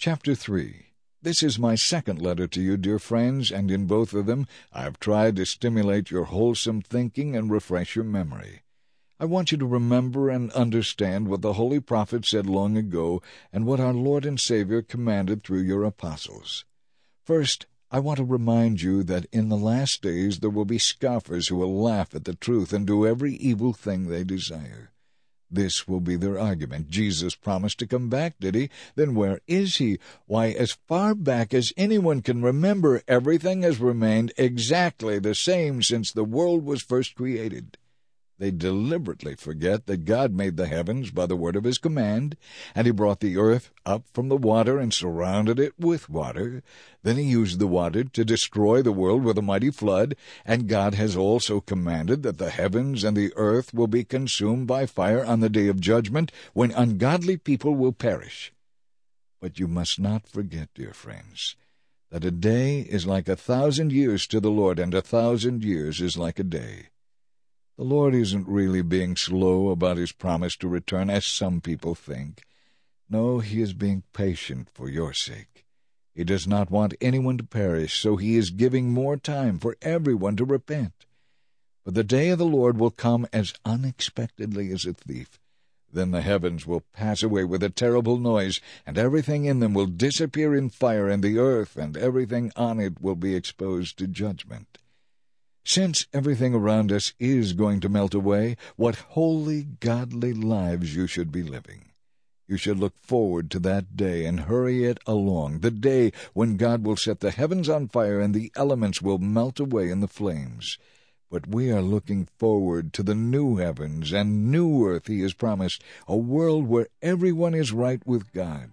Chapter 3. This is my second letter to you, dear friends, and in both of them I have tried to stimulate your wholesome thinking and refresh your memory. I want you to remember and understand what the holy prophet said long ago and what our Lord and Savior commanded through your apostles. First, I want to remind you that in the last days there will be scoffers who will laugh at the truth and do every evil thing they desire. This will be their argument. Jesus promised to come back, did he? Then where is he? Why, as far back as anyone can remember, everything has remained exactly the same since the world was first created. They deliberately forget that God made the heavens by the word of his command, and he brought the earth up from the water and surrounded it with water. Then he used the water to destroy the world with a mighty flood, and God has also commanded that the heavens and the earth will be consumed by fire on the day of judgment, when ungodly people will perish. But you must not forget, dear friends, that a day is like 1,000 years to the Lord, and 1,000 years is like a day. The Lord isn't really being slow about his promise to return, as some people think. No, he is being patient for your sake. He does not want anyone to perish, so he is giving more time for everyone to repent. But the day of the Lord will come as unexpectedly as a thief. Then the heavens will pass away with a terrible noise, and everything in them will disappear in fire, and the earth and everything on it will be exposed to judgment. Since everything around us is going to melt away, what holy, godly lives you should be living. You should look forward to that day and hurry it along, the day when God will set the heavens on fire and the elements will melt away in the flames. But we are looking forward to the new heavens and new earth he has promised, a world where everyone is right with God.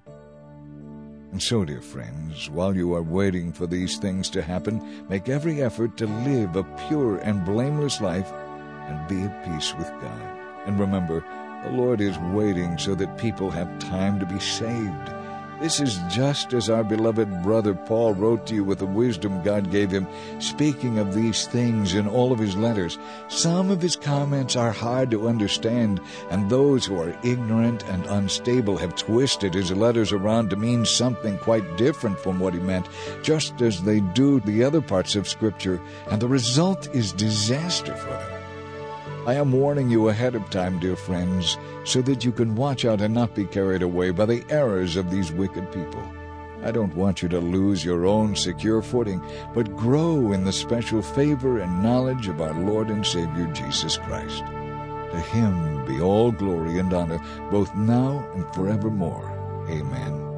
And so, dear friends, while you are waiting for these things to happen, make every effort to live a pure and blameless life and be at peace with God. And remember, the Lord is waiting so that people have time to be saved. This is just as our beloved brother Paul wrote to you with the wisdom God gave him, speaking of these things in all of his letters. Some of his comments are hard to understand, and those who are ignorant and unstable have twisted his letters around to mean something quite different from what he meant, just as they do the other parts of Scripture, and the result is disaster for them. I am warning you ahead of time, dear friends, so that you can watch out and not be carried away by the errors of these wicked people. I don't want you to lose your own secure footing, but grow in the special favor and knowledge of our Lord and Savior Jesus Christ. To him be all glory and honor, both now and forevermore. Amen.